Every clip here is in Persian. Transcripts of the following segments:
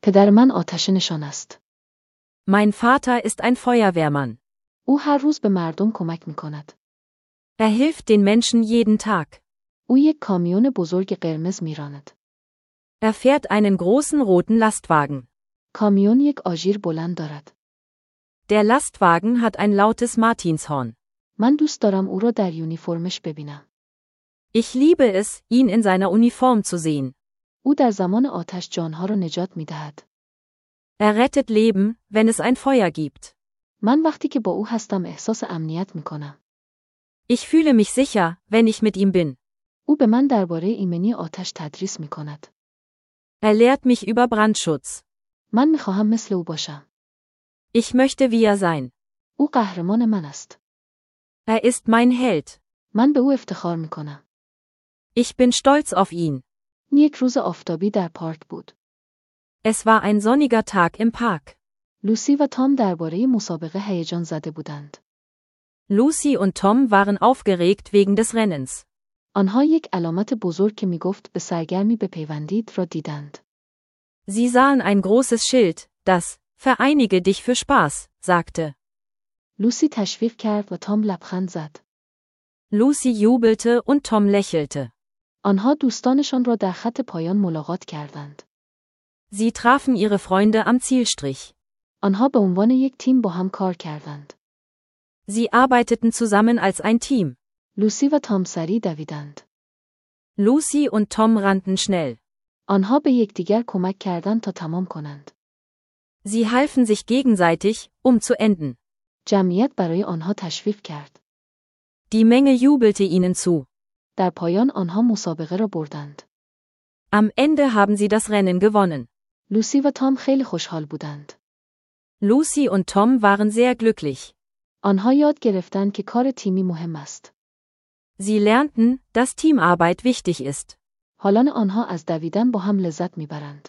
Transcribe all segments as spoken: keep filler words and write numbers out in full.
پدر من آتش نشان است. Mein Vater ist ein Feuerwehrmann. او هر روز به مردم کمک می کند. Er hilft den Menschen jeden Tag. او یک کامیون بزرگ قرمز می راند. Er fährt einen großen roten Lastwagen. کامیون یک آژیر بلند دارد. Der Lastwagen hat ein lautes Martinshorn. من دوست دارم او را در یونیفرمش ببینم. Ich liebe es, ihn in seiner Uniform zu sehen. او در زمان آتش جانها را نجات می دهد. Er rettet Leben, wenn es ein Feuer gibt. من وقتی که با او هستم احساس امنیت می کنم. Ich fühle mich sicher, wenn ich mit ihm bin. او به من درباره ایمنی آتش تدریس می کند. Er lehrt mich über Brandschutz. من می خواهم مثل او باشم. Ich möchte wie er sein. او قهرمان من است. Er ist mein Held. من به او افتخار می کنم. Ich bin stolz auf ihn. یک روز آفتابی در پارک بود. Es war ein sonniger Tag im Park. لوسی و تام درباره مسابقه هیجان زده بودند. Lucy und Tom waren aufgeregt wegen des Rennens. آنها یک علامت بزرگ که می گفت به سرگرمی بپیوندید را دیدند. Sie sahen ein großes Schild, das Vereinige dich für Spaß sagte. لوسی تشویق کرد و تام لبخند زد. Lucy jubelte und Tom lächelte. آنها دوستانشان را در خط پایان ملاقات کردند. Sie trafen ihre Freunde am Zielstrich. آنها به عنوان یک تیم با هم کار کردند. Sie arbeiteten zusammen als ein Team. لوسی و تام سریع دویدند. Lucy und Tom rannten schnell. آنها به یکدیگر کمک کردند تا تمام کنند. Sie halfen sich gegenseitig, um zu enden. جمعیت برای آنها تشویق کرد. Die Menge jubelte ihnen zu. در پایان آنها مسابقه را بردند. Am Ende haben sie das Rennen gewonnen. لوسی و تام خیلی خوشحال بودند. Lucy und Tom waren sehr glücklich. آنها یاد گرفتند که کار تیمی مهم است. Sie lernten, dass Teamarbeit wichtig ist. حالا آنها از دویدن با هم لذت میبرند.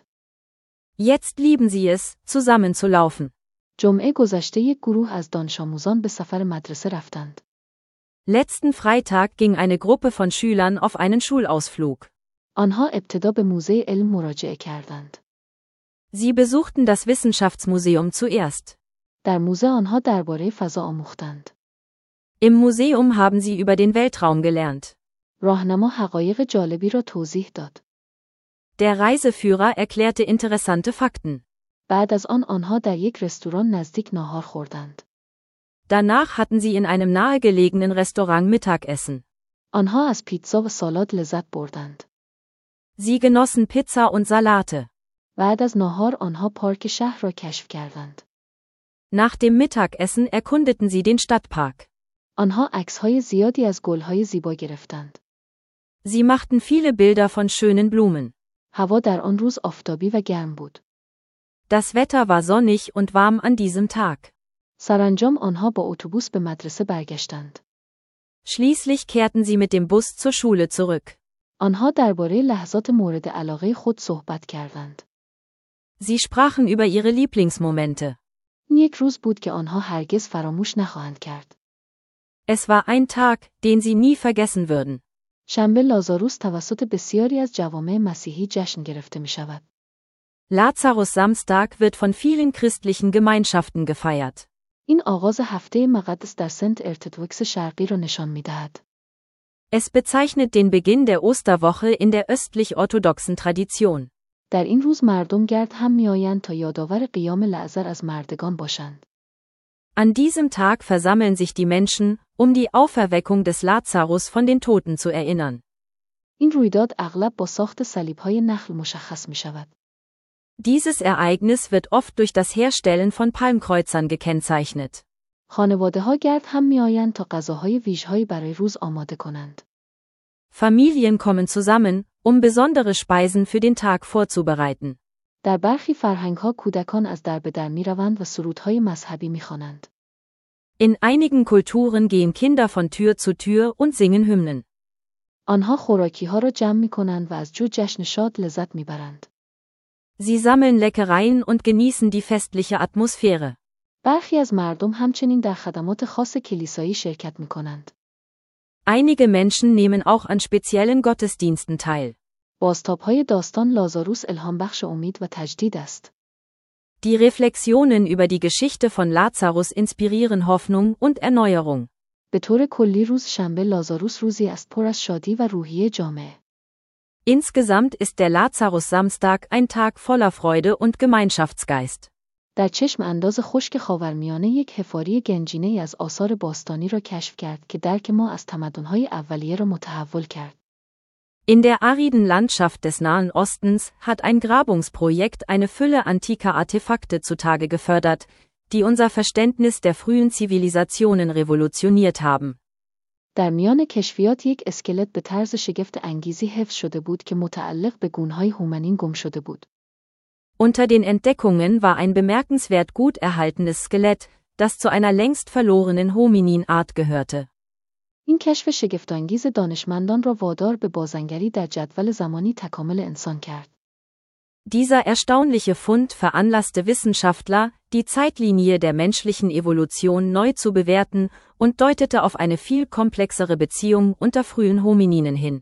Jetzt lieben sie es, zusammen zu laufen. جمعه گذشته یک گروه از دانش آموزان به سفر مدرسه رفتند. Letzten Freitag ging eine Gruppe von Schülern auf einen Schulausflug. آنها ابتدا به موزه علم مراجعه کردند. Sie besuchten das Wissenschaftsmuseum zuerst. در موزه آنها درباره فضا آموختند. Im Museum haben sie über den Weltraum gelernt. راهنما حقایق جالبی را توضیح داد. Der Reiseführer erklärte interessante Fakten. بعد از آن آنها در یک رستوران نزدیک ناهار خوردند. Danach hatten sie in einem nahegelegenen Restaurant Mittagessen. آنها از پیتزا و سالاد لذت بردند. Sie genossen Pizza und Salate. بعد از ناهار آنها پارک شهر را کشف کردند. Nach dem Mittagessen erkundeten sie den Stadtpark. آنها عکس‌های زیادی از گل‌های زیبا گرفتند. Sie machten viele Bilder von schönen Blumen. هوا در آن روز آفتابی و گرم بود. Das Wetter war sonnig und warm an diesem Tag. سرانجام آنها با اتوبوس به مدرسه برگشتند. Schließlich kehrten sie mit dem Bus zur Schule zurück. آنها درباره لحظات مورد علاقه خود صحبت کردند. Sie sprachen über ihre Lieblingsmomente. یک روز بود که آنها هرگز فراموش نخواهند کرد. Es war ein Tag, den sie nie vergessen würden. شنبه لازاروس توسط بسیاری از جوامع مسیحی جشن گرفته می شود. Lazarus Samstag wird von vielen christlichen Gemeinschaften gefeiert. این آغاز هفته مقدس در سنت ارتدوکس شرقی را نشان می دهد. Es bezeichnet den Beginn der Osterwoche in der östlich-orthodoxen Tradition. در این روز مردم گرد هم می آیند تا یادآور قیام لعازر از مردگان باشند. An diesem Tag versammeln sich die Menschen, um die Auferweckung des Lazarus von den Toten zu erinnern. این رویداد اغلب با ساخت صلیب‌های نخل مشخص می شود. Dieses Ereignis wird oft durch das Herstellen von Palmkreuzern gekennzeichnet. خانواده‌ها گرد هم می آیند تا غذاهای ویژه‌ای برای روز آماده کنند. Familien kommen zusammen, um besondere Speisen für den Tag vorzubereiten. در برخی فرهنگ‌ها کودکان از در به در می‌روند و سرودهای مذهبی می‌خوانند. In einigen Kulturen gehen Kinder von Tür zu Tür und singen Hymnen. آنها خوراکی‌ها را جمع می‌کنند و از جو جشن شاد لذت می‌برند. Sie sammeln Leckereien und genießen die festliche Atmosphäre. برخی از مردم همچنین در خدمات خاص کلیسایی شرکت می‌کنند. Einige Menschen nehmen auch an speziellen Gottesdiensten teil. بازتاب‌های داستان لازاروس الهامبخش امید و تجدید است. Die Reflexionen über die Geschichte von Lazarus inspirieren Hoffnung und Erneuerung. به طور کلی روز شنبه لازاروس روزی است پر از شادی و روحیه جامعه. Insgesamt ist der Lazarus-Samstag ein Tag voller Freude und Gemeinschaftsgeist. در چشم انداز خشک خاورمیانه یک حفاری گنجینه‌ای از آثار باستانی را کشف کرد که درک ما از تمدن‌های اولیه را متحول کرد. In der ariden Landschaft des Nahen Ostens hat ein Grabungsprojekt eine Fülle antiker Artefakte zutage gefördert, die unser Verständnis der frühen Zivilisationen revolutioniert haben. در میان کشفیات یک اسکلت به طرز شگفت انگیزی حفظ شده بود که متعلق به گونه‌های هومنین گم شده بود. Unter den Entdeckungen war ein bemerkenswert gut erhaltenes Skelett, das zu einer längst verlorenen Hominin-Art gehörte. این کشف شگفت‌انگیز دانشمندان را وادار به بازنگری در جدول زمانی تکامل انسان کرد. Dieser erstaunliche Fund veranlasste Wissenschaftler, die Zeitlinie der menschlichen Evolution neu zu bewerten und deutete auf eine viel komplexere Beziehung unter frühen Homininen hin.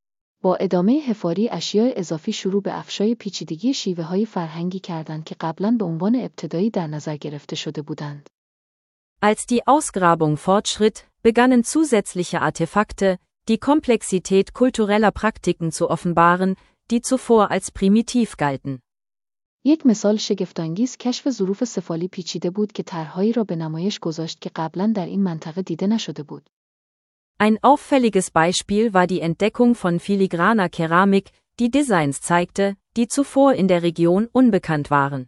با ادامه حفاری اشیاء اضافی شروع به افشای پیچیدگی شیوه‌های فرهنگی کردند که قبلاً به عنوان ابتدایی در نظر گرفته شده بودند. Als die Ausgrabung fortschritt, begannen zusätzliche Artefakte, die Komplexität kultureller Praktiken zu offenbaren, die zuvor als primitiv galten. یک مثال شگفت‌انگیز کشف ظروف سفالی پیچیده بود که طرح‌هایی را به نمایش گذاشت که قبلاً در این منطقه دیده نشده بود. Ein auffälliges Beispiel war die Entdeckung von filigraner Keramik, die Designs zeigte, die zuvor in der Region unbekannt waren.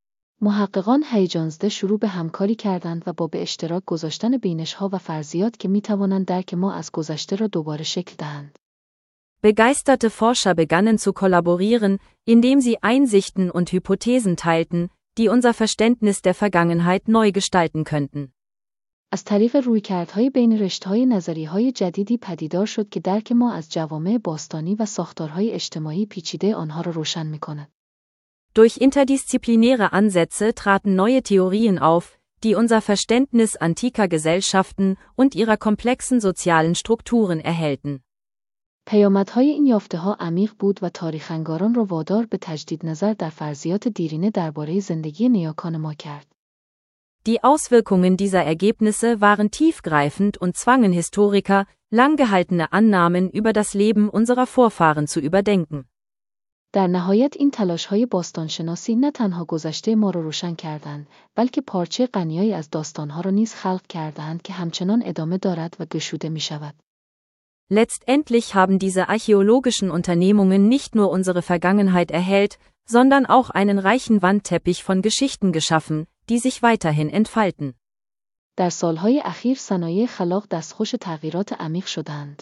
محققان هیجان‌زده شروع به همکاری کردند و با به اشتراک گذاشتن بینش‌ها و فرضیات که می‌توانند درک ما از گذشته را دوباره شکل دهند. Begeisterte Forscher begannen zu kollaborieren, indem sie Einsichten und Hypothesen teilten, die unser Verständnis der Vergangenheit neu gestalten könnten. از طریق رویکردهای بین رشته‌های نظریه‌های جدیدی پدیدار شد که درک ما از جوامع باستانی و ساختارهای اجتماعی پیچیده آنها را روشن می‌کند. Durch interdisziplinäre Ansätze traten neue Theorien auf, die unser Verständnis antiker Gesellschaften und ihrer komplexen sozialen Strukturen erhellten. پیامدهای این یافته‌ها عمیق بود و تاریخ‌نگاران را وادار به تجدید نظر در فرضیات دیرینه درباره زندگی نیاکان ما کرد. Die Auswirkungen dieser Ergebnisse waren tiefgreifend und zwangen Historiker, langgehaltene Annahmen über das Leben unserer Vorfahren zu überdenken. در نهایت این تلاش‌های باستانشناسی نه تنها گذشته ما را روشن کردند، بلکه پارچه غنی‌ای از داستان‌ها را نیز خلق کردند که همچنان ادامه دارد و گشوده می‌شود. Letztendlich haben diese archäologischen Unternehmungen nicht nur unsere Vergangenheit erhellt, sondern auch einen reichen Wandteppich von Geschichten geschaffen, die sich weiterhin entfalten. در سالهای اخیر صنایع خلاق دستخوش تغییرات عمیق شدند.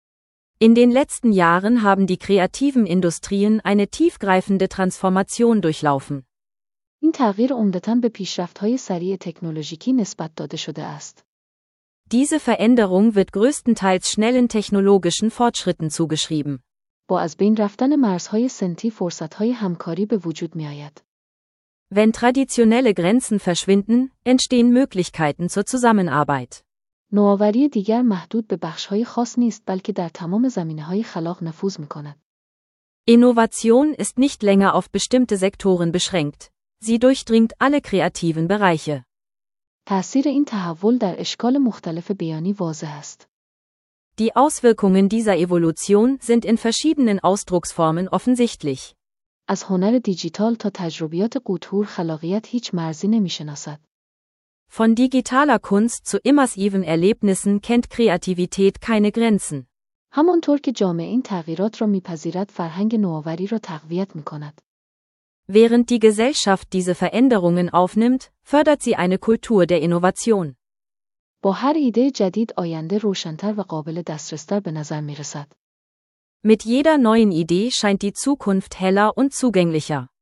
In den letzten Jahren haben die kreativen Industrien eine tiefgreifende Transformation durchlaufen. این تغییر عمدتاً به پیشرفت‌های سریع تکنولوژیکی نسبت داده شده است. Diese Veränderung wird größtenteils schnellen technologischen Fortschritten zugeschrieben. با از بین رفتن مرزهای سنتی فرصت‌های همکاری به وجود می‌آید. Wenn traditionelle Grenzen verschwinden, entstehen Möglichkeiten zur Zusammenarbeit. نوآوری دیگر محدود به بخش‌های خاص نیست بلکه در تمام زمینه‌های خلاق نفوذ می‌کند. Innovation ist nicht länger auf bestimmte Sektoren beschränkt. Sie durchdringt alle kreativen Bereiche. تأثیر این تحول در اشکال مختلف بیانی واضح است. Die Auswirkungen dieser Evolution sind in verschiedenen Ausdrucksformen offensichtlich. از هنر دیجیتال تا تجربیات قطور خلاقیت هیچ مرزی نمی‌شناسد. Von digitaler Kunst zu immersiven Erlebnissen kennt Kreativität keine Grenzen. همانطور که جامعه این تغییرات را می‌پذیرد فرهنگ نوآوری را تقویت می‌کند. Während die Gesellschaft diese Veränderungen aufnimmt, fördert sie eine Kultur der Innovation. با هر ایده جدید آینده روشن‌تر و قابل دسترس‌تر به نظر می‌رسد. Mit jeder neuen Idee scheint die Zukunft heller und zugänglicher.